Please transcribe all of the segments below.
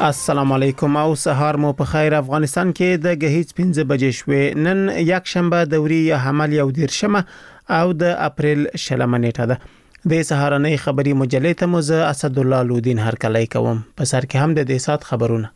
السلام علیکم او سهار مو په خیر. افغانستان کې د غهیځ 15 بجې شوې. نن یک شنبه دوري حمل یو دیرشمه او د اپریل شلمه نیټه ده. د سهارنۍ خبري مجلې ته مو زه اسد الله لودین هرکلی کوم. په سر کې هم د دې سات خبرونه.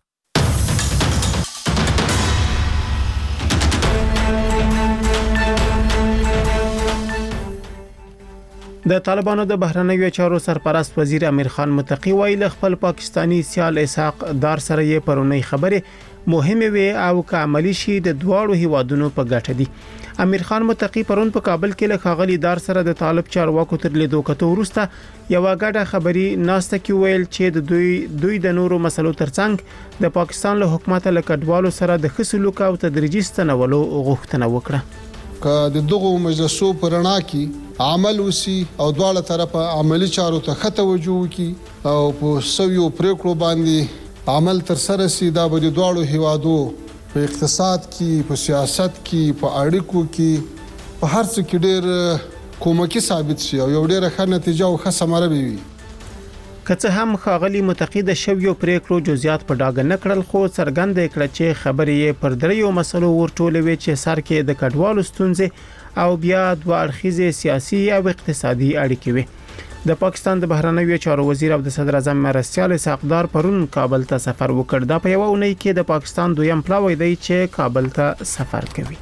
د طالبانو د بهرنیو چارو سرپرست وزیر امیر خان متقی ویل خپل پاکستانی سیال اسحاق دار سره یې پرونی خبره مهمه وي او عملی شي د دواړو هیوادونو په ګټه دي. امیر خان متقی پرون په کابل کې له خاغلی دار سره د طالب چارواکو تر لیدو کته ورسته یو غاډه خبري ناسته کې ویل چې د دوی د نورو مسلو ترڅنګ د پاکستان له حکومت له کډوالو سره د خصلوک او تدریجي ستنولو غوښتنه وکړه. که د دغه مجلسو پرنا کې عمل وسی او دواړه طرفه عملی چارو ته خطه وجو کی او په سویو پریکړو باندې عمل تر سره سي دا به د دواړو هیوادو په اقتصاد کې په سیاست کې په اړیکو کې په هر څه کې ډېر کومکی ثابت شي او یو ډېر ښه نتیجه او ښه ثمره وي. که هم خاغلی متقید شویو پریکړو جزئیات په ډاګه نکړل خو څرګند کړ چې خبرې پر دریو مسلو ورټولوي چې سر کې د کډوالو ستونزې او بیا د اړخیزه سیاسي او اقتصادي اړیکې وي. د پاکستان د بهرنیو چارو وزیر او د صدر اعظم مرستيال اسحاق دار پرون کابل ته سفر وکړ. دا په یو اونۍ کې د پاکستان دویم پلاوی دی چې کابل ته سفر کوي.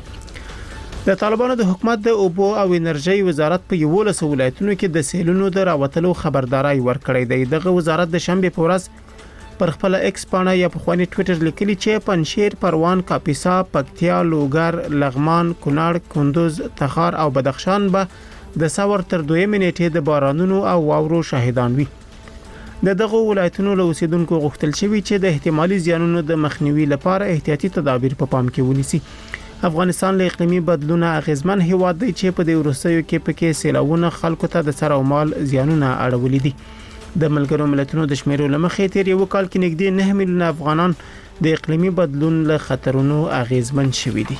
د طالبانو د حکومت د اوبو او انرژي وزارت په 11 ولایتونو کې د سیلونو د راوتلو خبرداري ورکړې ده. دغه وزارت د شنبه په ورځ پر خپل ایکس پاڼه یا په خواني ټوئیټر لیکلي چې پنشیر، پروان، کاپیسا، پکتیا، لوګر، لغمان، کونړ، کندوز، تخار او بدخشان به د ساور تر 2 نیټې د بارانونو او واورو شاهدان وي. دغه ولایتونو له اوسیدونکو غوښتل شوی چې د احتمالي زیانونو د مخنیوي لپاره احتیاطي تدابیر په پام کې ونیسي. افغانستان له اقلیمي بدلون اغیزمن هیواد دی چې په دې وروستیو کې پکې سیلاوونه خلکو ته د سر او مال زیانونه اړولې دي. د ملګرو ملتونو د شمیرو لمخې تیر یو کال کې نږدې 9 میلیونه افغانان د اقلیمي بدلون له خطرونو اغیزمن شوي دي.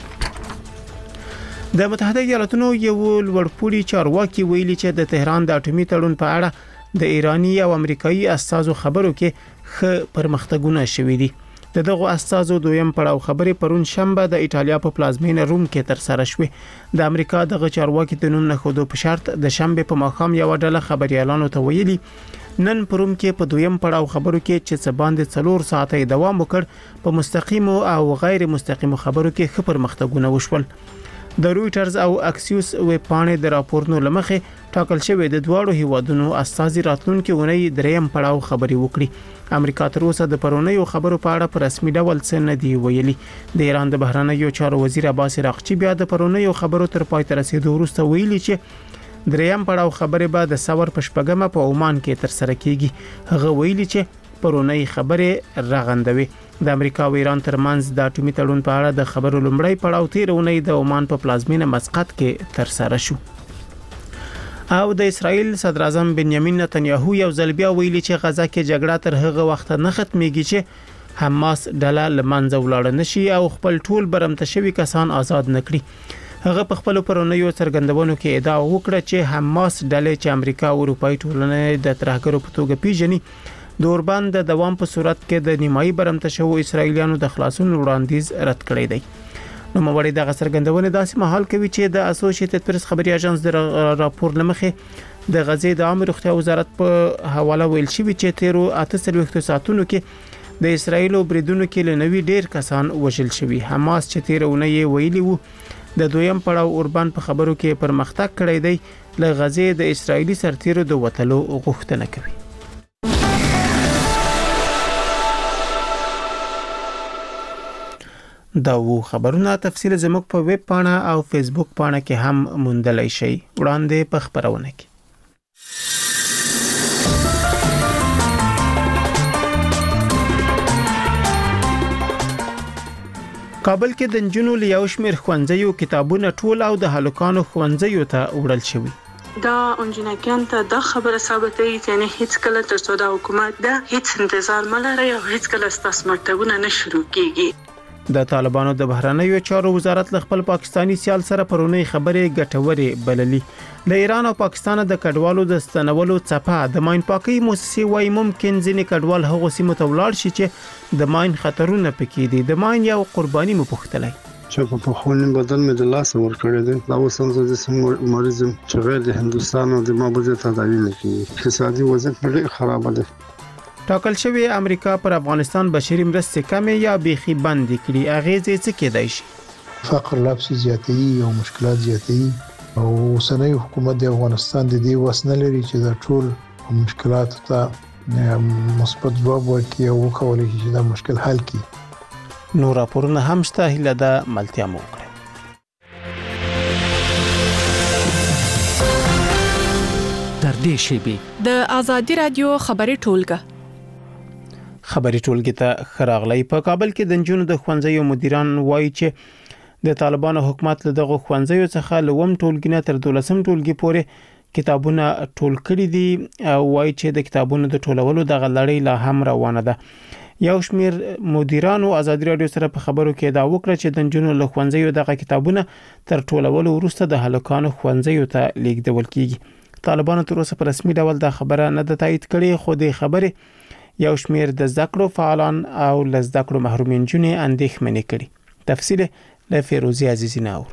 د متحده ایالاتونو یو لوړپوړي چارواکي ویلي چې د تهران د اټومي تړون په اړه د ایرانی او امریکایي استازو خبرو کې ښه پرمختګونه شوي دي. دغه استازو دویم پړاو خبرې پرون شنبه د ایتالیا په پلازمینه روم کې تر سره شوې. د امریکا دغه چارواکي د نوم نه خودو په شرط د شنبه په ماښام یو ډله خبريالانو ته ویلي نن پروم کې په دویم پړاو خبرو کې چې څه باندې 4 ساعتې دوام وکړ په مستقیم او غیر مستقیم خبرو کې ښه پرمختګونه وشول. د رويټرز او اکسیوس ویب پاڼې د راپورونو لمخې ټاکل شوی د دواړو هیوادونو استازي راتلونکي اونۍ دریم پړاو خبري وکړي. امریکا تر اوسه د پرونیو خبرو په اړه په رسمي ډول څه نه دی ویلي. د ایران د بهرنیو چارو وزیر عباس عراقچی بیا د پرونیو خبرو تر پای ته رسیدو وروسته ویلي چې دریم پړاو خبره به د سور پشپګمه په عمان کې تر سره کیږي. هغه ویلي چې پرونی خبره رغندوي. د امریکا او ایران ترمنځ د اټومي تړون په اړه د خبرو لومړی پړاو تیر اونۍ د عمان په پلازمینه مسقط کې تر سره شو. او د اسرائیل صدر اعظم بنیامین نتنیاهو یو ځل بیا ویلي چې غزا کې جګړه تر هغه وخت نه ختميږي چې حماس ډله لمنځه ولاړ نشي او خپل ټول برمته شوی کسان آزاد نکړي. هغه په خپل پرونیو څرګندونو کې ادعا وکړه چې حماس ډلې چې امریکا او اروپאי ټولنې د ترهګرو په توګه پیژني د اوربان د دوام په صورت کې د نیمایي برمته شوو اسرایلیانو د خلاصون وړاندیز رد کړی دی. نو موړي د څرګندونې داسې مهال کوي چې د اسوسییټډ پریس خبري اژانس د راپور لمخې د غزې د عامه روغتیا وزارت په حواله ویل شوی چې تیرو 48 ساعتونو کې د اسرایل بریدونو کې لنوي ډیر کسان وژل شوي. حماس چې تیرونه ویلي وو د دویم پړاو اوربان په خبرو کې پرمختګ کړی دی له غزې د اسرایلی سرتیرو د وټلو غوښتنه کوي. دا وو خبرونه تفصیل زموږ په ویب پاڼه او فیسبوک پاڼه کې هم موندلای شئ. وړاندې په خبرونه کې کابل کې د جنونو لیاو شمیر خوانځیو کتابونه ټول او د هلکانو خوانځیو ته وړل شوی. دا انجنیکان ته دا خبره ثابتوي چې نه هیڅ کله تر څو د حکومت دا هیڅ انتظار ملاره او هیڅ کله ستاسو مکتبونه نه شروع کیږي. د طالبانو د بهرنیو چارو وزارت له خپل پاکستانی سیال سره پرونی خبرې ګټورې بللې. د ایران او پاکستان د کډوالو د ستنولو څپه د ماین پاکي موسسې وايي ممکن ځینې کډوال هغه سیمه ته ولاړ شي چې د ماین خطرونه پکې دي. د ماین یو قرباني مو پوښتلی چې په خونین بدل مې د لاس ور کړی دی. دا اوس هم د مریضم چې غیر د هندستان او د مابوجه تداوی نه کوي. اقتصادي وضعیت ډېر خراب دی. ټاکل شوی امریکا پر افغانستان بشري مرستې کمې یا بیخي بند کړي. اغیزې څه کېدای شي؟ فقر لابس زیاتې او مشکلات زیاتې او اوسنۍ حکومت د افغانستان د دې وسنه لري چې د ټول مشکلات ته مثبت جواب ورکړي او وکولای شي چې دا مشکل حل کړي. نور راپورونه هم شته، هیله ده ملتیا مو وکړي. در دې شیبې د آزادي رادیو خبري ټولګه ته خراغلی. په کابل کې د نجونو د ښوونځیو مدیران وایي چې د طالبانو حکومت له دغه ښوونځیو څخه لوم ټولګي نه تر 12م ټولګي پورې کتابونه ټول کړي دي او وایي چې د کتابونو د ټولولو دغه لړۍ لا هم روانه ده. یو شمیر مدیرانو آزادي رادیو سره په خبرو کې دا وکړه چې د نجونو له ښوونځیو دغه کتابونه تر ټولولو وروسته د هلکانو ښوونځیو ته لیږدول کیږي. طالبانو تر اوسه په رسمي ډول دا خبره نه ده تایید کړې، خو د خبرې یو شمیر د زده فعالان او له زده محرومین جنې اندېښمنې کړي. تفصیل له فیروزی عزیزی ناور.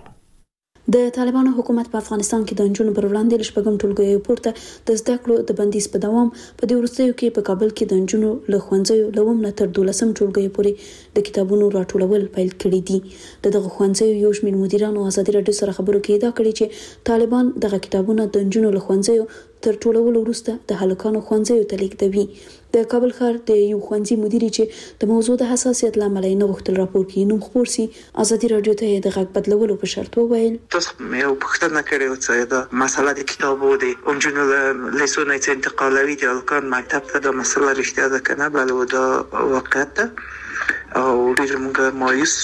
د طالبانو حکومت په افغانستان کې د نجونو پر وړاندې له شپږم ټولګیو پورته د زده کړو د بندیز په دوام په دې وروستیو کې په کابل کې د نجونو له ښوونځیو لوم نه تر 12م ټولګیو پورې د کتابونو راټولول پیل کړي دي. دغه ښوونځیو یو شمیر مدیرانو آزادي رادیو سره خبرو کې دا کړي چې طالبان دغه کتابونه د نجونو له ښوونځیو تر ټولولو وروسته د هلکانو ښوونځیو ته لیږدوي. د کابل ښار د یو ښوونځي مدیر چې د موضوع د حساسیت لامل نه غوښتل راپور کې نوم خپور سي، آزادي رادیو ته د غږ بدلولو په شرط وویل تاسو یو پوښتنه کړې و چې دا مسله د کتابو د اونجونو لیسونه چې انتقالوي د الکان مکتب ته د مسله رښتیا ده کنه بل دا واقعیت ده او ډېر موږ مایوس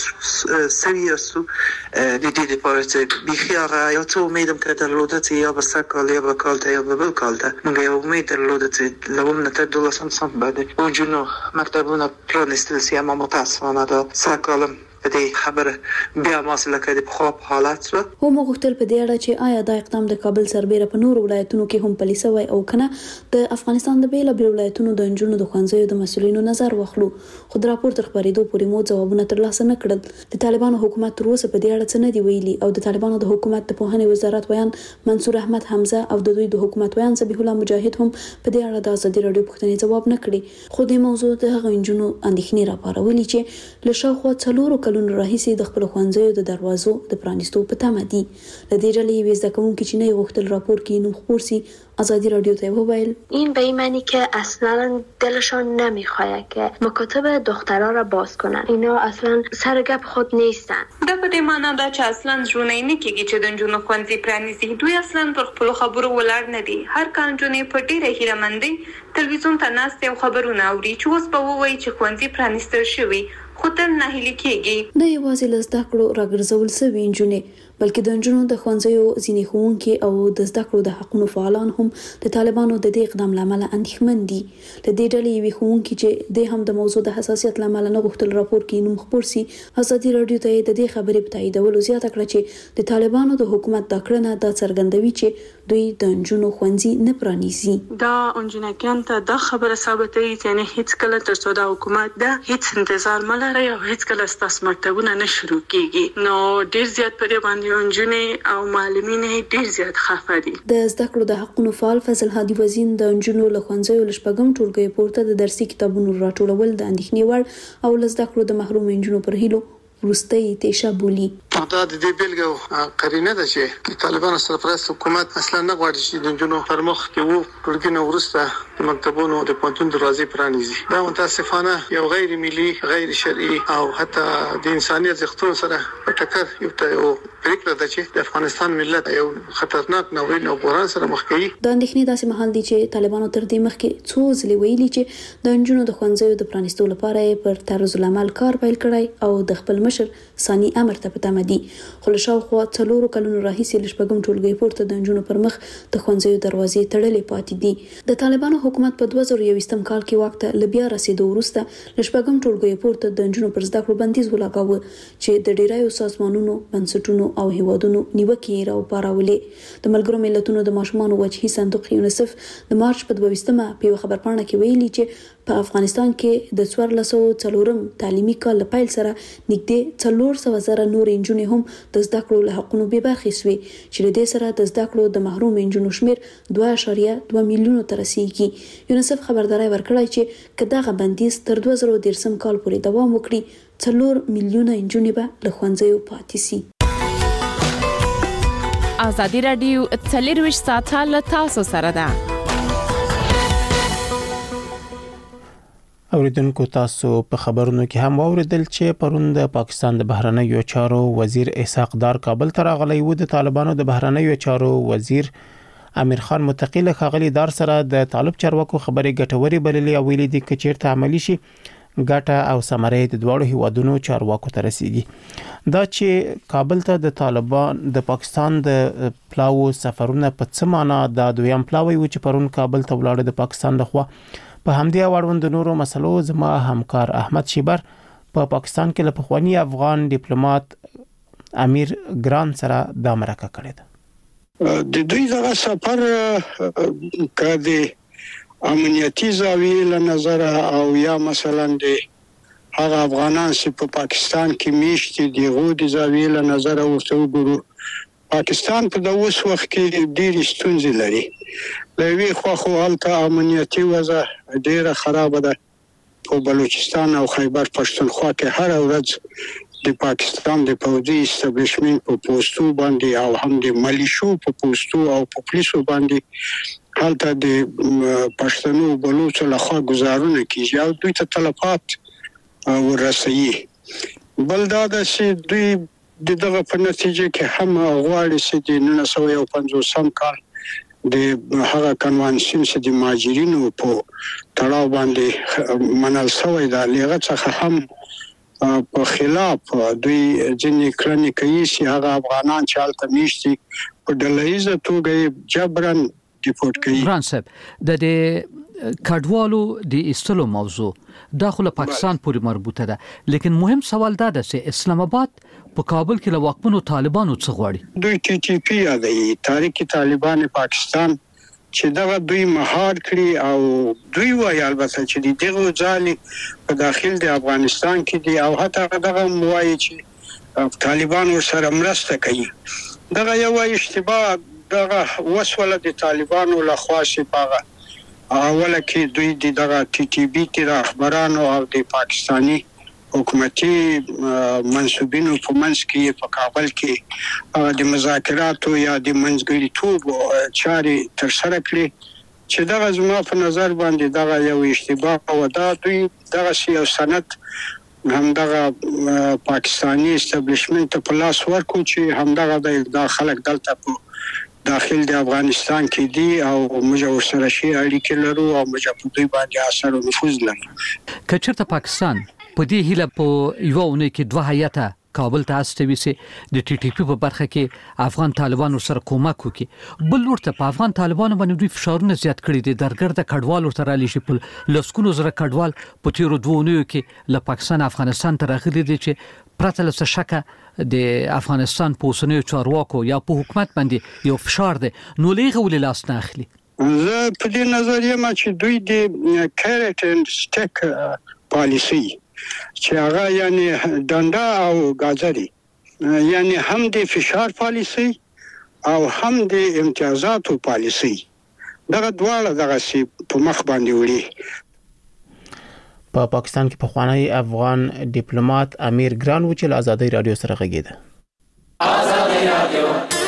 سوي یاستو د دې لپاره چې بيخي هغه یو څه امیدم که درلوده چې یا به سږ یا به کال ته یا به بل کال ته موږ یو امید درلوده چې لوم نه تر 12م صنف بعد اونجونو مکتبونه پرانستل سي، اما متاسفانه دا سږ کال په دې خبره بیا ماسله کې په خو حالات سره هم غوښتل په دې اړه چې آیا دا اقدام د کابل سربېره په نور ولایتونو کې هم پلي شوی او کنه د افغانستان د بیلابېلو ولایتونو د نجونو د ښوونځیو د مسؤلینو نظر واخلو. خو د راپور تر خبرېدو پورې مو ځوابونه ترلاسه نه کړل. د طالبانو حکومت تر اوسه په دې اړه څه نه دی ویلي او د طالبانو د حکومت د پوهنې وزارت ویان منصور احمد حمزه او د دوی د حکومت ویان ذبیح الله مجاهد هم په دې اړه د آزادي رادیو پوښتنې جواب نه کړي. خو د موضوع د هغه نجونو اندېښنې راپارولې چې له شاوخوا 4 کلونو راهیسې د خپل ښوونځیو د دروازو د پرانیستو په تمه دي. له دې ډلې یوې زده کوونکې چې نه غوښتل راپور کې نوم خپور سي، آزادی رادیو ته وویل این به این معنی که اصلا دلشان نمیخواد که مکاتب دخترها را باز کنن. اینا اصلا سر گپ خود نیستن. دا په دې معنی ده چې اصلا ژوند نه کېږي چې د نجونو ښوونځي پرانیزي. دوی اصلا پر خپل خبرو ولاړ نه دي. هر کال نجونې په ډېره هیلهمندۍ تلویزیون ته ناستې او خبرونه اوري چې اوس به ووایي چې ښوونځي پرانیستل شوي، خو تل ناهیلي کېږي. نه یوازې له زده کړو راګرځول شوي نجونې بلکې د نجونو د ښوونځیو ځینې ښوونکي او د زده کړو د حقونو فعالان هم د طالبانو د دې اقدام لامل اندېښمن دي. له دې ډلې یوې ښوونکي چې د هم د موضوع د حساسیت لامل نه غوښتل راپور کې نوم خپور سي، آزادي رادیو ته د دې خبرې په تاییدولو زیاته کړه چې د طالبانو د حکومت د کړنه د څرګندوي چې دوی د نجونو ښوونځي نه پرانیزي. دا انجنکان ته د خبره ثابتوي چې نه هیڅ کله تر څو د حکومت د هیڅ انتظار ملاره او هیڅ کله ستاسو مکتبونه نه شروع کیږي. نو ډیر زیات پرې باندې انجنې او معلمین ډیر زیات خفه دي. د زده کړو د حقونو فعال فضل هادي وزین د انجنونو له ښوونځیو له شپږم ټولګي پورته د درسي کتابونو راټولول د اندېښنې وړ او له زده کړو د محروم انجنونو پر هیلو وروستۍ تیشه بولی. دا د دې بیلګه قرینه ده چې طالبانو سرپرست حکومت اصلا نه غواړي چې د نجونو پر مخ کې وو ټولګي نه ورسته د مکتبونو د پوهنتون دروازې پرانیزي. دا متاسفانه یو غیر ملي، غیر شرعي او حتی د انساني ارزښتونو سره په ټکر یو پریکړه ده چې د افغانستان ملت یو خطرناک ناورین او بحران سره مخ کوي. د اندېښنې داسې مهال دی چې طالبانو تر دې مخکې څو ځلې ویلي چې د نجونو د ښوونځیو د پرانیستو لپاره پر طرز العمل کار پیل کړی او د خپل مشر ثاني امر ته په تمه دي. خو له شاوخوا 4 کلونو راهیسې له شپږم ټولګي پورته د نجونو پر مخ د ښوونځیو دروازې تړلې پاتې دي. د طالبانو حکومت په 2021 کال کې واک ته له بیا رسیدو وروسته له شپږم ټولګي پورته د نجونو پر زده کړو بندیز ولګاوه چې د ډیرایو سازمانونو، بنسټونو او هیوادونو نیوکې راوپارولې. د ملګرو ملتونو د ماشومانو وجهي صندوق یونیسف د مارچ په 22مه په یو خبرپاڼه کې ویلي چې په افغانستان کې د 1404 تعلیمي کال له پیل سره نږدې 400,000 نور نجونې هم د زده کړو له حقونو بې برخې شوې چې له دې سره د زده کړو د محروم نجونو شمیر 2.2 میلیونو ته رسیږي. یونیسف خبرداري ورکړی چې کداغه بندیز تر 2013 کال پورې دوام وکړي 4 میلیونه نجونې به له ښوونځیو پاتې سي. ازادي رادیو 24 ساعته له تاسو سره ده. اوریدونکو تاسو په خبرونو کې هم اوریدل چې پرون د پاکستان د بهرنیو چارو وزیر اسحاق دار کابل ته راغلی و. د طالبانو د بهرنیو چارو وزیر امیر خان متقی له خغلی دار سره د طالب چارواکو خبرې ګټوري بللې او ویلي دي چې چیرته عملی شي ګټه او ثمره د دوړو هیوادونو چارواکو ته رسیږي. دا چې کابل ته د طالبان د پاکستان د پلاو سفرونه په څه معنا د دویم پلاوی و چې پرون کابل ته ولاړ د پاکستان لخوا په همدې اړوند د نورو مسلو زما همکار احمد شیبر په پاکستان کې له پخوانی افغان ډیپلوماټ امیر ګران سره د امریکا کړی ده. د دوی دغه سفر کړي امنیتي زاویې له نظر او یا مثلا د هغه افغانان چې په پاکستان کې میشتي دي غو د زاویې له نظر ورته وګورو. پاکستان په د اوس وخت کې ډېر ستونزې لري. لوي خو هلته امنیتي وضع ډیره خراب ده. په بلوچستان او خیبر پښتونخوا کې هر ورځ د پاکستان د پوځي استابلیشمنت په پوسټو باندې او هم د ملیشو په پوسټو او په پولیسو باندې هلته د پښتنو بلوچ له خوا گزارونه کیږي او دوی ته تلفات ورسوي. بل دا چې دوی دغه په نتیجه کې هم غواړي چې د 1950 کال د هغه کنوانسیون چې د مهاجرینو په تړاو باندې منل شوی دا لغه څخه هم په خلاف دوی ځینې کړنې کوي چې هغه افغانان چې هلته میشتي په ډلهیزه توګه جبرن ډیپورټ کوي. ګران صاحب د کډوالو د ایستلو موضوع داخله پاکستان پورې مربوطه ده، لیکن مهم سوال دا ده چې اسلام آباد په کابل کې له واکمنو طالبانو څخه غواړي. دوی ټي ټي پی یادوي تاریخي طالبان پاکستان چې دا دوی مهار کړی او دوی وایي البته چې دغه ځالي په داخل د افغانستان کې دي او حتی دغه موایي چې طالبان سره مرسته کوي. دغه یو اشتباه دغه وسوله د طالبانو له خوا شپه اوله کې دوی دغه ټي ټي بي کې رهبرانو او د پاکستانی حکومتي منسوبینو په منځ کې په کابل کې د مذاکراتو یا د منځګړیتوب چارې تر سره کړې چې دغه زما په نظر باندې دغه یو اشتباه او دا دوی دغه یو سند هم دغه پاکستانی استابلیشمنت په لاس ورکو چې هم دغه د خلک دلته په داخل د افغانستان کې دي او موږ سره شي اړیکې لرو او موږ په دوی باندې اثر او نفوذ لرو. کچرته پاکستان په دې هیله په یو ونه کې دوه هیاته کابل ته استوي چې د ټي ټي پی په برخه کې افغان طالبانو سره کومک وکړي. بل ورته په افغان طالبانو باندې دوی فشارونه زیات کړي دي. درګرد کډوال ورته رالي شي په لسکونو زره کډوال په تیرو دوونیو کې له پاکستان افغانستان ته راغلي دي چې پرته له شکه د افغانستان په اوسنیو چارواکو یا په حکومت باندې یو فشار دی نو لغه ولې لاس نه اخلي. زه په دې نظر یم چې دوی د کیرټ اند سټیک پالیسی چې هغه یعنی دنده او گازری یعنی هم د فشار پالیسی او هم د امتیازاتو پالیسی دغه دواړه دغه سی په مخ باندې وړي. په پاکستان کې پخوانی افغان ډیپلوماټ امیر ګران و چې له ازادي رادیو سره غږیده. ازادي رادیو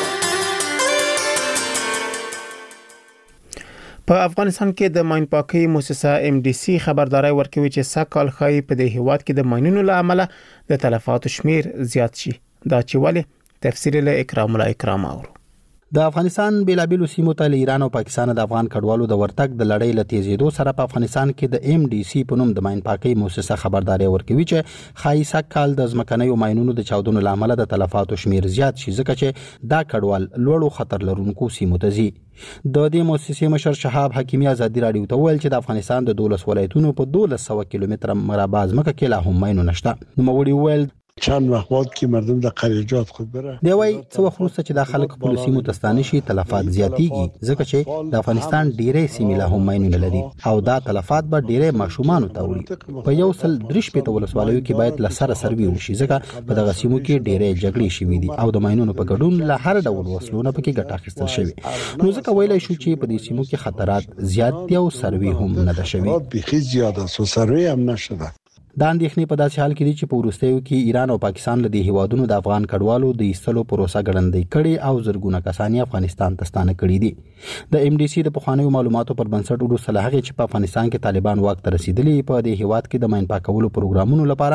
په افغانستان کې د ماین پاکي مؤسسه MDC خبرداري ورکوي چې ساکال خای په دې هیواد کې د ماینونو له امله د تلفاتو شمیر زیات شي. دا چې ولې تفصیل له اکرام اورو. د افغانستان بیلابیلو سیمو ته ایران او پاکستان د افغان کډوالو د ورتګ د لړۍ له تیزېدو سره په افغانستان کې د MDC په نوم د ماین پاکۍ مؤسسه خبرداري ورکوي چې خایسه کال د ځمکنیو ماینونو د چاودنو لامل د تلفاتو شمیر زیات شي ځکه چې دا کډوال لوړو خطر لرونکو سیمو ته ځي. د دې مؤسسې مشر شهاب حکیمي ازادي راډیو ته ویل چې د افغانستان د 12 ولایتونو په 1200 کیلومتر مربع ځمکه کې لا هم ماینونه نشته. نوموړي ویل چند وقت بعد که مردم در قریجات خود بره دی وای څو وخت وروسته چې د خلک په سیمو تستانه شي تلفات زیاتیږي ځکه چې د افغانستان ډیرې سیمې له هم ماینونه لري او دا تلفات به ډیرې ماشومان ته وړي. په یو سل درش په ولسوالیو کې باید له سره سروي وشي ځکه په دغه سیمو کې ډیرې جګړې شوې دي او د ماینونو په ګډون له هر ډول وسلونه پکې ګټه اخیستل شوی. نو ځکه ویلای شو چې په دې سیمو کې خطرات زیات دي او سروي هم نه ده شوی. بخي زیاده سو سروي هم نشده. دا اندېښنې په داسې حال کې دي چې په وروستیو کې ایران او پاکستان له دې هیوادونو د افغان کډوالو د ایستلو پروسه ګړندۍ کړې او زرګونه کسان افغانستان ته ستانه کړي دي. د MDC د پخوانیو معلوماتو پر بنسټ وروسته له هغې چې په افغانستان کې طالبان واک ته رسیدلي په دې هیواد کې د ماین پاکولو پروګرامونو لپاره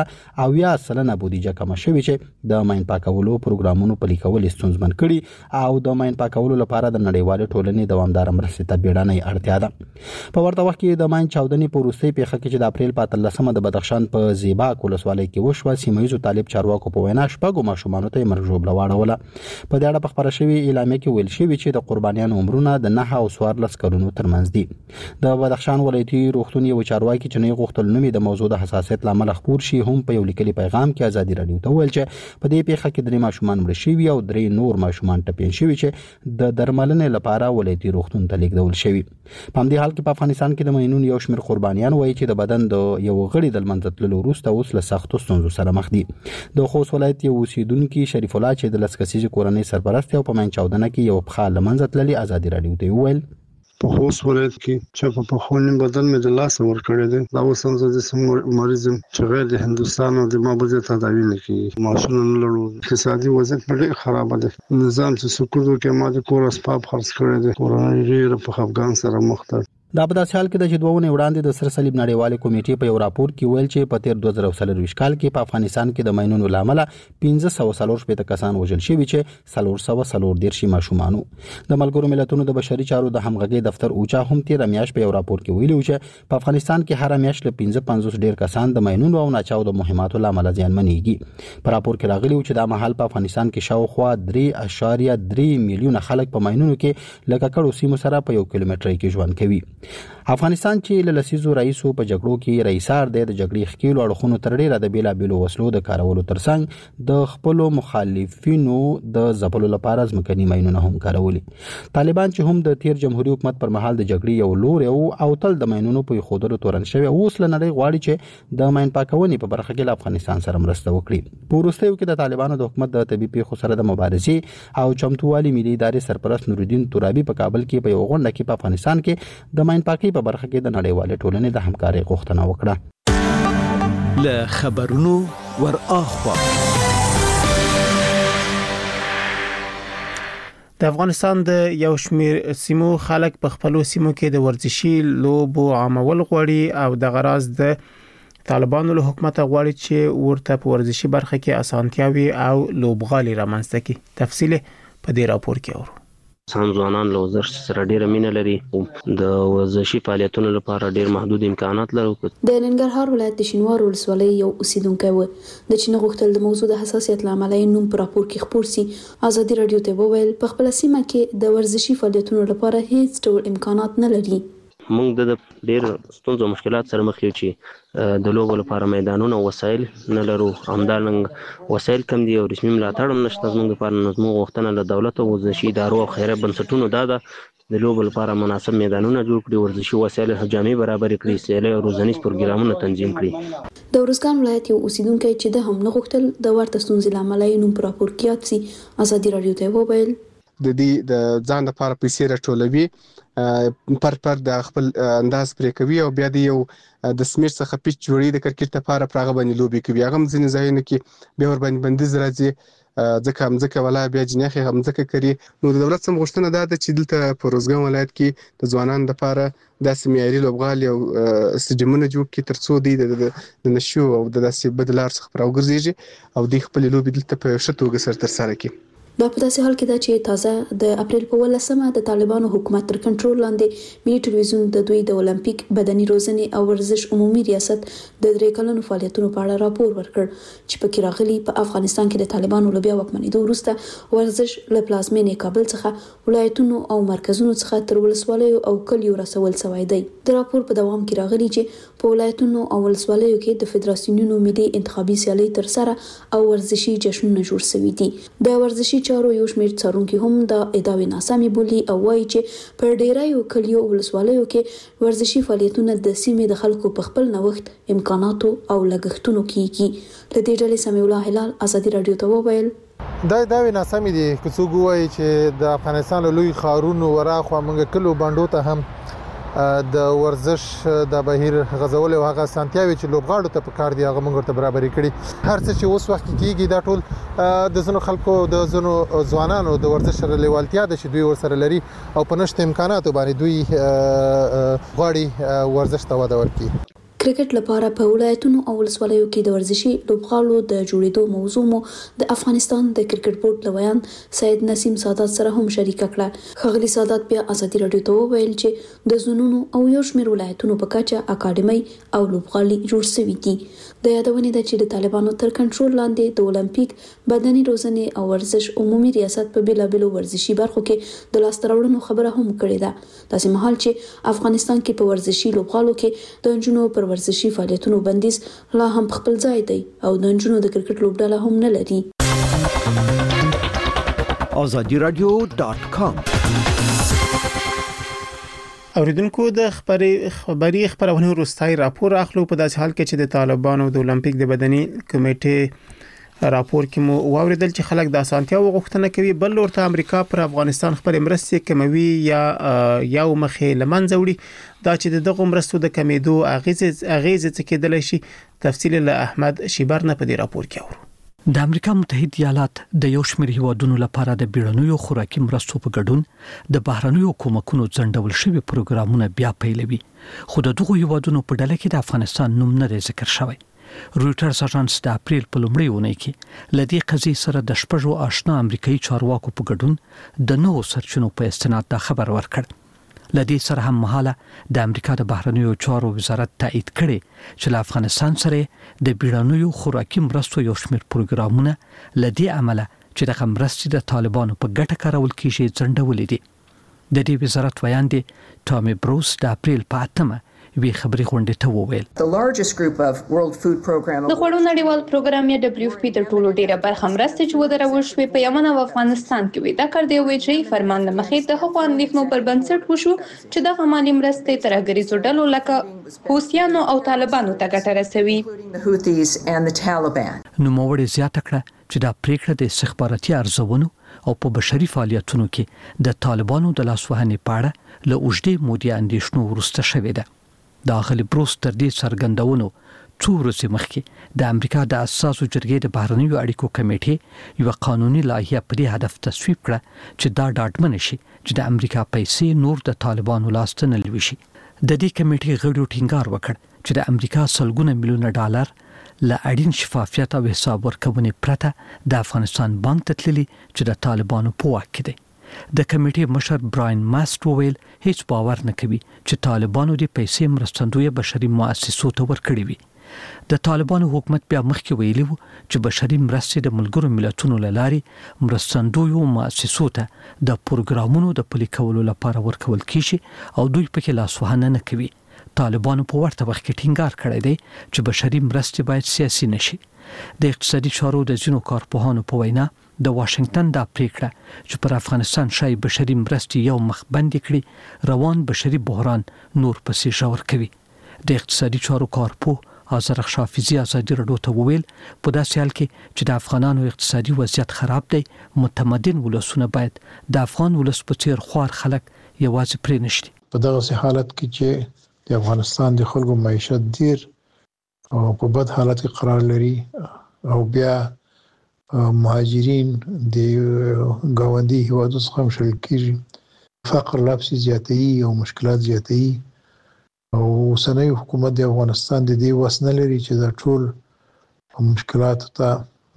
80% بودیجه کمه شوې چې د ماین پاکولو پروګرامونو پلي کول ستونزمن کړي او د ماین پاکولو لپاره د نړیوال ټولنې دوامدار مرستې ته بیړنۍ اړتیا ده. په ورته وخت کې د ماین چاودنې په وروستۍ پیښه کې چې د اپریل په 13 د بدخشان په زیباک ولسوالۍ کې وشوه سیمه‌ییزو طالب چارواکو په وینا شپږو ماشومانو ته مرګ ژوبله واړوله. په دې اړه په خبره شوې اعلامیه کې ویل شوي چې د قربانیانو عمرونه د 9 او 14 کلونو ترمنځ دي. د بدخشان ولایتي روغتون یو چارواکي چې نه غوښتل نومې د موضوع د حساسیت لامل خبر شي هم په یو لیکلي پیغام کې ازادي راډیو ته ویل چې په دې پیښه کې 3 ماشومان مړ شوي او 3 نور ماشومان ټپین شوي چې د درملنې لپاره ولایتي روغتون ته لیږدول شوي. په همدې حال کې په افغانستان کې د ماینونو یو شمېر قربانیان وایي چې د بدن د یو غړي د لمنځه تللو وروسته اوس له سختو ستونزو سره مخ دي. د خوست ولایت یو اوسیدونکي شریف الله چې د 10 کسیزې کورنۍ سرپرست او په ماین چاودنه کې یو پخا لمنځه تللي ازادي راډیو ته ویل په خوست ولایت کې چې په خونین بدن مې د لاس ور کړی دی دا اوس هم زه مریض چې غیر د هندستان او د مابوزه تداوی نه کوي ماشومان نه لرو اقتصادي وضعیت ډېر خراب دی نظام چې سکوت کې ما د کور اسباب خرڅ کړی دی کورنۍ ډېر په افغان سره مخ ده. دا په داسې حال کې د چې دوونه وړاندې د سر صلیب نړیوالې کمیټې په یو راپور کې ویل چې په تیر 2024 کال کې په افغانستان کې د ماینونو لامل 1540 کسان وژل شوي چې 440 ماشومانو. د ملګرو ملتونو د بشري چارو د همغږي دفتر اوچا هم تیر میاشت په یو راپور کې ویلي چې په افغانستان کې هر میاشت له 55 ډیر کسان د ماینونو او ناچاودو مهماتو لامل زیانمنېږي. په راپور کې راغلي چې د مهال په افغانستان کې شاوخوا 3.3 میلیونه خلک په ماینونو کې لکه کډو سیمو سره په 1 کیلومتر کې ژوند کوي. افغانستان چې له لسیزو رئیسو په جګړو کې رئیسار د جګړې ښکیلو اړخونو تر ډیره د بیلابیلو وسلو د کارولو ترڅنګ د خپل مخالفینو د ځپلو لپاره ځمکني ماینونه هم کارولي. طالبان چې هم د تیر جمهوریت حکومت پر مهال د جګړې یو لور او تل د ماینونو په خودرو تورن شوی اوس له نړۍ غواړي چې د ماین پاکونې په برخه کې له افغانستان سره مرسته وکړي. په وروستیو کې د طالبانو د حکومت د طبي پیښو سره د مبارزې او چمتووالي ملي ادارې سرپرست نورالدین ترابي په کابل کې په یو غونډه کې په افغانستان کې د ماین پاکۍ په برخه کې د نړیوالې ټولنې د همکارۍ غوښتنه وکړه. له خبرونو ور اخوا د افغانستان د یو شمېر سیمو خلک په خپلو سیمو کې د ورزشي لوبو عامول غواړي او د غراض د طالبانو له حکومت غواړي چې ورته په ورزشي برخه کې اسانتیاوي او لوبغالي رامنځته کړي. تفصیل په دې راپور کې اورو. ځوانان له ورزش سره ډېر مینه لري د ورزشي فعالیتونو لپاره ډېر محدود امکانات لري. د ننګرهار ولایت د شینوار ولسوالۍ یو اوسیدونکی و د چې غوښتل د موضوع د حساسیت لامل یې نوم په راپور کې خپور سي. ازادي راډیو ته وویل په خپل سیمه کې د ورزشي فعالیتونو لپاره هیڅ ډول امکانات نه لري. موږ د ډېر ستونزو مشکلات سره مخ یو چې د لوبو لپاره میدانونه او وسایل نه لرو همدارنګه وسایل کم دي او رسمي ملاتړ هم نشته زموږ لپاره. نظم غوښتنه له دولت او ورزشي ادارو او خیریه بنسټونو دا ده د لوبو لپاره مناسب میدانونه جوړ کړي ورزشي وسایل جامې برابر کړي سیالي او روزنیز پروګرامونه تنظیم کړي. د ورزګان ولایت یو اوسیدونکی چې د هم نه غوښتل د ورته ستونزې لامل یې نوم په راپور کې یاد سي. ازادي راډیو ته وویل د دې د ځان لپاره پیسې راټولوي پر د خپل انداز پرې کوي او بیا د یو د سمیر څخه پیچ جوړي د کرکټ لپاره پراغه باندې لوبي کوي. هغه ځینې ځایونه کې به ور باندې بندیز راځي ځکه ولا بیا جنخي هم ځکه کوي. نو د دولت سم غوښتنه ده چې دلته په روزګان ولایت کې د ځوانانو لپاره د سیمایي لوبغالي او سټډیمونه جوړ کړي ترڅو د نشو او د داسې بدلار څخه راوګرځي او د خپل لوبي دلته په شتوګه سره تر سره کړي. دا په داسې حال کې ده چې تازه د اپریل په 18مه د طالبانو حکومت تر کنټرول لاندې ملي ټلویزیون د دوی د اولمپیک بدني روزنې او ورزش عمومي ریاست د 3 کلونو فعالیتونو په اړه راپور ورکړ چې پکې راغلي په افغانستان کې د طالبانو لوبیا وکمنېدو وروسته ورزش له پلازمینې کابل څخه ولایتونو او مرکزونو څخه تر ولسوالیو او کلیو رسول شوی دی. د راپور په دوام کې راغلي چې په ولایتونو او ولسوالیو کې د فدراسیونونو ملي انتخابي سیالۍ تر سره او ورزشي جشنونه جوړ شوي دي. د ورزشي چارو یو شمېر څارونکي هم د ادعاوې ناسمې بولي او وایي چې په ډیرایو کلیو ولسوالیو کې ورزشي فعالیتونه د سیمې د خلکو په خپل نوښت امکاناتو او لګښتونو کېږي. له دې ډلې سمیع الله هلال ازادي رادیو ته وویل دا ناسمې دي که څوک وایي چې د افغانستان لوی ښارونو وراخوا موږ کلو بانډو ته هم د ورزش د بهیر غزول او هغه سانتیاوي چې لوبغاړو ته په کار دی هغه موږ ته برابرۍ کړي. هر څه چې اوس وخت کېږي دا ټول د زنو خلکو د زنو ځوانانو د ورزش سره لیوالتیا ده چې دوی ورسره لري او په نشته امکاناتو باندې دوی غواړي ورزش ته وده ورکړي. کرکټ لپاره په ولایتونو او ولسوالیو کې د ورزشي لوبغاړو د جوړېدو موضوع مو د افغانستان د کرکټ بورډ لویان سید نسیم سادات سره هم شریک کړه. خغلی سادات بیا ازادي رادیو ته وویل چې د زونونو او یو شمېر ولایتونو په کچه اکاډمي او لوبغالي جوړ شوي دي. د یادونې ده چې د طالبانو تر کنټرول لاندې د اولمپیک بدني روزنې او ورزش عمومي ریاست په بیلابېلو ورزشي برخو کې د لاسته راوړنو خبره هم کړې ده. داسې مهال چې افغانستان کې په ورزشي لوبغالو کې د نجونو پر ورزشي فعالیتونو بندیز لا هم خپل ځای دی او د نجونو د کرکټ لوبډله هم نه لري. azadiradio.com اوریدونکو د خبري خبرونه وروستای راپور اخلو په داسې حال کې چې د طالبانو د اولمپیک د بدني کمیټې راپور کې مو واوریدل چې خلک د اسانتیا وغوښتنه کوي بل ورته امریکا پر افغانستان خبر مرستې کموي یا یو مخې لمنځه وړي دا چې دغه مرستو د کمیدو اغیزه څه کېدل شي. تفصیل له احمد شیبر نه په دې راپور کې اورو. د امریکا متحده ایالات د یو شمېر هیوادونو لپاره د بیړنیو خوراکي مرستو په ګډون د بهرنیو کومکونو ځنډول شوی پروګرامونه بیا پیلوي خو د دغه هیوادونو په ډله کې د افغانستان نوم نه ذکر شوی. رويټرز اژانس د اپریل په لومړۍ اونۍ کې لدې قضیې سره د شپږو آشنا امریکایي چارواکو په ګډون د نوو سرچینو په استناد دا خبر ورکړ. لدې سره هم مهاله د امریکا د بهرنیو چارو وزارت تایید کړي چې له افغانستان سره د بیړنیو خوراکي مرستو یو شمېر پروګرامونه لدې عمله چې د مرستې د طالبانو په ګټه کارول کیږي ځنډولې دي. د دې وزارت ویان دي ټامي بروس د اپریل په 8مه وی خبري غونډه ته وویل د خوړو نړیوال پروګرام یا WFP تر ټولو ډیره برخه مرسته چې ودرول شوې په یمن او افغانستان کې وي. دا کار دی چې فرمان له مخې د حقوقو اندېښنو پر بنسټ وشو چې د مالي مرستې ترګریزو ډلو لکه حوثیانو او طالبانو ته ګټه رسوي. نو موړې زیاته کړه چې دا پریکړه د استخباراتي ارزونو او په بشري فعالیتونو کې د طالبانو د لاسوهنې په اړه له اوږدې مودې اندېښنو وروسته شوې ده. داخلي بروس تر دې څرګندونو څو ورځې مخکې د امریکا د اساسو جرګې د بهرنیو اړیکو کمیټې یو قانوني لایحه په دې هدف تصویب کړه چې دا ډاډمن شي چې د امریکا پیسې نور د طالبانو لاسته نه لوي. د دې کمیټې غړو ټینګار وکړ چې د امریکا سلګونه میلیونه ډالر ل اړین شفافیت او حساب ورکونې پرته د افغانستان بانک ته تللي چې د طالبانو په واک کې دی. د کمیټې مشر براین ماست وویل هیڅ باور نه کوي چې طالبانو د پیسې مرستندوی بشري مؤسسو ته ورکړي وي. د طالبانو حکومت بیا مخکې ویلي وو چې بشري مرستې د ملګرو ملتونو له لارې مرستندوی مؤسسو ته د پروګرامونو د پلي کولو لپاره ورکول کیږي او دوی پکې لاسوهنه نه کوي. طالبانو په ورته وخت کې ټینګار کړی دی چې بشري مرستې باید سیاسي نشي. د اقتصادي چارو د ځینو کارپوهانو په وینا د واشنگټن د پریکړه چې پر افغانستان شای بشري مرستې یو مخ بندي کړي روان بشري بحران نور پسې ژور کوي. د اقتصادي چارو کارپوه آذر شافیزی ازادي رادیو ته وویل په داسې حال کې چې د افغانانو اقتصادي وضعیت خراب دی متمدن ولسونه باید د افغان ولس په څیر خوار خلک یوازې پرې نشي. په دغه حالت کې چې د افغانستان د خلکو معیشت ډیر او په بد حالت کې قرار لري او بیا مهاجرین د گاونډي هیوادو څخه مشل کیږي فقر لابسي زیاتېږي او مشکلات زیاتېږي او اوسنۍ حکومت د افغانستان د دې وس نه لري چې دا ټول مشکلات ته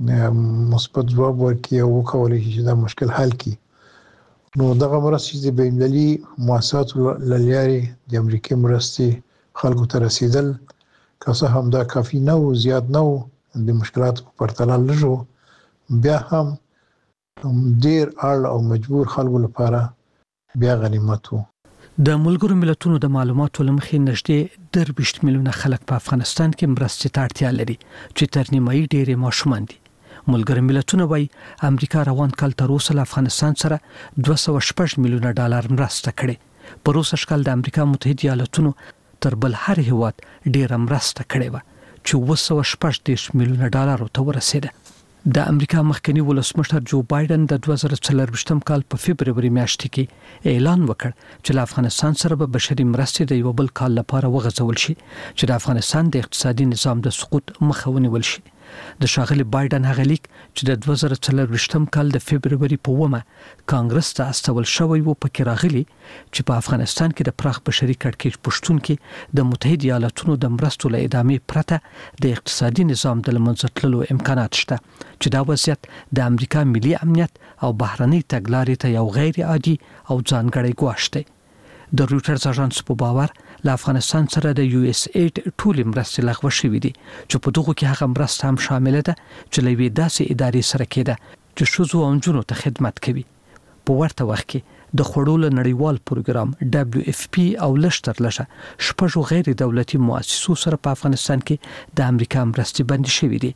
مثبت ځواب ورکړي او وکولای شي چې دا مشکل حل کړي. نو دغه مرستې د بین‌المللي مؤسساتو له لارې د امریکا مرستې خلکو ته رسیدل که څه هم دا کافي نه و، زیات نه و، د مشکلاتو په پرتله لږ و، بیا هم ډیر اړ او مجبور خلکو لپاره بیا غنیمت و. د ملګرو ملتونو د معلوماتو لمخې نږدې 20 میلیونه خلک په افغانستان کې مرستې ته اړتیا لري چې تر نیمایي ډېرې ماشومان دي. ملګرو ملتونو وايي امریکا روان کال تر اوسه له افغانستان سره 206 میلیونه ډالر مرسته کړې. په روسه شکل د امریکا متحده ایالاتونو تر بل هر هیواد ډېره مرسته کړې و چې 216 میلیونه ډالر ته ورسېده. د امریکا مخکنی ولسمشر جو بایدن د 2024 کال په فبرवरी میاشت کې اعلان وکړ چې له افغانستان سره به بشري مرستې د یو بل کال لپاره وغځول شي چې د افغانستان د اقتصادي نظام د سقوط مخه ونیول شي. د ښاغلي بایدن هغه لیک چې د 2024 کال د فبرवरी په 1 کانګرس ته استول شوی و پکې راغلی چې په افغانستان کې د پراخ بشري کړکېچ پښتون کې د متحده ایالاتونو د مرستو له ادامې پرته د اقتصادي نظام د لمنځه تللو امکانات شته چې دا وضعیت د امریکا ملي امنیت او بهرنۍ تګلارې ته یو غیر عادي او ځانګړی ګواښ دی. د رويټرز اژانس په باور له افغانستان سره د USAID ټولې مرستې لغوه شوې دي چې په دغه کې هغه مرسته هم شامل ده چې له وې داسې ادارې سره کېده چې ښځو او نجونو ته خدمت کوي. په ورته وخت کې د خوړو نړیوال پروګرام WFP او لشتر لشه شپږ غیر دولتي مؤسسو سره په افغانستان کې د امریکا مرستې بندي شوې دي.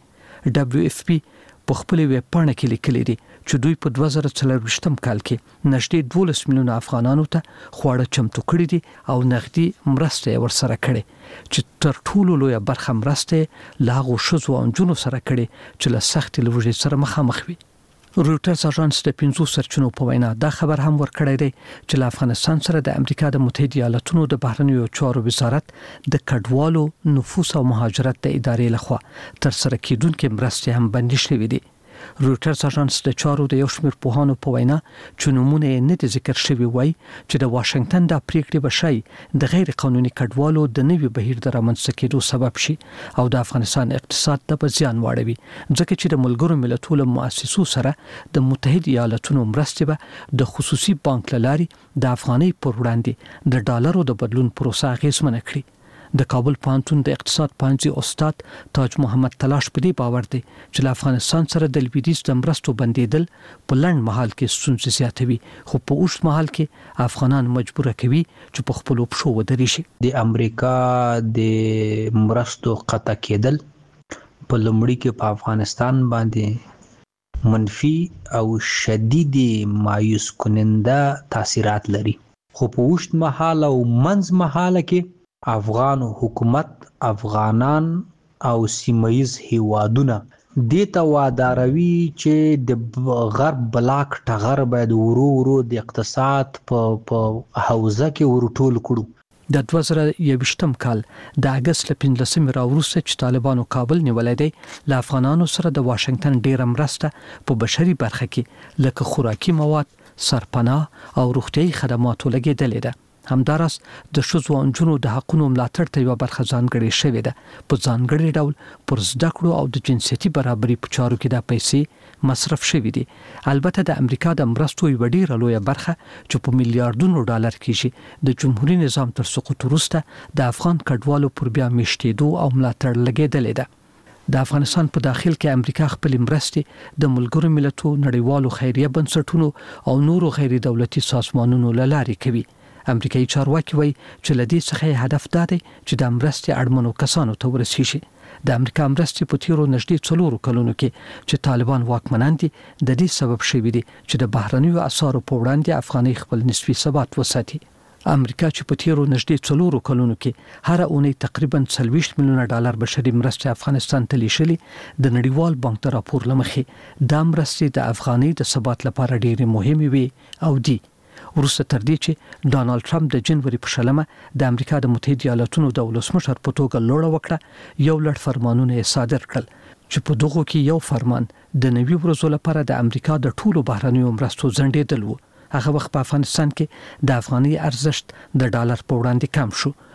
WFP په خپل ویب پاڼه کې لیکلي دي چې دوی په 2024 کال کې نږدې 12 میلیونه افغانانو ته خواړه چمتو کړي دي او نغدي مرسته ورسره کړي چې تر ټولو لویه برخه مرسته لاغو شوزو او جنو سره کړي چې له سخت لوږې سره مخامخ وي. رويټرز اژانس د 5 سرچینو په وینا دا خبر هم ورکړی دی چې له افغانستان سره د امریکا د متحده ایالاتونو د بهرنیو چارو وزارت د کډوالو نفوس او مهاجرت د ادارې لخوا تر سره کېدونکې مرستې هم بندي شوې دي. رويټرز اژانس د چارو د یو شمېر پوهانو په وینا چې نمونه یې نه دي ذکر شوی وای چې د واشنگټن د پریکړې بشای د غیر قانوني کډوالو د نوي بهیر د رامنځته کېدو سبب شي او د افغانستان اقتصاد ته په زیان واړوي ځکه چې د ملګرو ملتونو مؤسسو سره د متحده ایالاتونو مرستې به د خصوصي بانک لاري د افغاني پر وړاندې د ډالرو د بدلون پروسه اغیزمنه کړي. د کابل پوهنتون د اقتصاد پوهنځي استاد تاج محمد تلاش په دې باور دی چې له افغانستان سره د لویدیځ د مرستو بندیدل په لنډ مهال کې ستونزې زیاتوي خو په اوږد مهال کې افغانان مجبور کوي چې په خپل پښو ودرېږي. د امریکا د مرستو قطع کېدل په لومړي کې په افغانستان باندې منفي او شدید مایوس کننده تاثیرات لري خو په اوږد مهال او منځ مهال کې افغان حکومت افغانان او سیمایز هیوادونه د تواداروي چې د غرب بلاک ټغر باید ورو د اقتصاد په حوزه کې ورټول کړو. د 2021 کال د اگست 15 راوروسته چې طالبانو کابل نیولای دی له افغانانو سره د واشنگټن ډیره مرسته په بشري برخه کې لکه خوراکي مواد، سرپناه او روغتيایي خدماتو لګیدلې ده. همدارس د ښځو او نجونو د حقوقو ملاتړ ته یو برخه ځانګړې شوې ده. په ځانګړي ډول پر زده کړو او د جنسيتي برابرۍ په چارو کې د پیسې مصرف شوې دي. البته د امریکا د مرستو یو ډیره لویه برخه چې په میلیارډونو ډالر کېږي د جمهوریت نظام تر سقوط وروسته د افغان کډوالو پر بیا میشتېدو او ملاتړ لګیدلې ده. د افغانستان په داخل کې امریکا خپل مرستې د ملګرو ملتونو نړیوالو خیریه بنسټونو او نورو غیر دولتي سازمانونو له لارې کوي. امریکایي چارواکي وایي چې لدې څخه هدف دا دی چې د مرستې اړمنو کسانو ته ورسیږي. د امریکا مرستې په تیرو نږدې 4 کلونو کې چې طالبان واکمنان دي د دې سبب شوی دی چې د بهرنیو اسعارو په وړاندې افغاني خپل نسبي ثبات وساتي. امریکا چې په تیرو نږدې 4 کلونو کې هر اونۍ تقریبا 40 میلیونه ډالر بشري مرستې افغانستان ته لیږلي د نړیوال بانک د راپور لمخې د مرستې د افغاني د ثبات لپاره ډېرې مهمې وي او دي. وروسته تر دې چې ډانلډ ټرمپ د جنوري په شلمه د امریکا د متحده ایالاتونو د ولسمشر په توګه لوړه وکړه یو لړ فرمانونه یې صادر کړل چې په دغه کې یو فرمان د نوي ورځو لپاره د امریکا د ټولو بهرنیو مرستو ځنډېدل و. هغه وخت په افغانستان کې د افغاني ارزښت د ډالر په وړاندې کم شو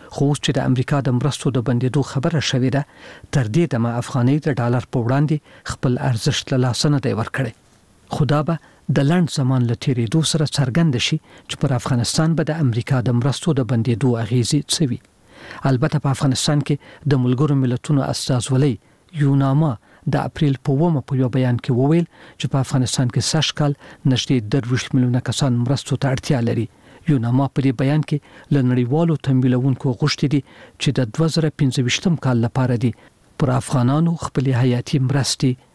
خو چې د امریکا د مرستو د بندیدو خبره شوې ده تر دې د افغاني د ډالر په وړاندې خپل ارزښت له لاسه نه دی ورکړی خدا به د لنډ زمان لټيري دو سره څرګند شي چې پر افغانستان به د امریکا د مرستو د بندیدو اغیزې څه وي البته په افغانستان کې د ملګرو ملتونو استازولۍ یوناما د اپریل په 1 په یو بیان کې وویل چې په افغانستان کې سږکال نږدې 2 میلیونه کسان مرستو ته اړتیا لري یوناما په دې بیان کې لنړیوالو تمویلونکو غوښتي دي چې د 2025 کال لپاره دي پر افغانانو خپل حیاتي مرستې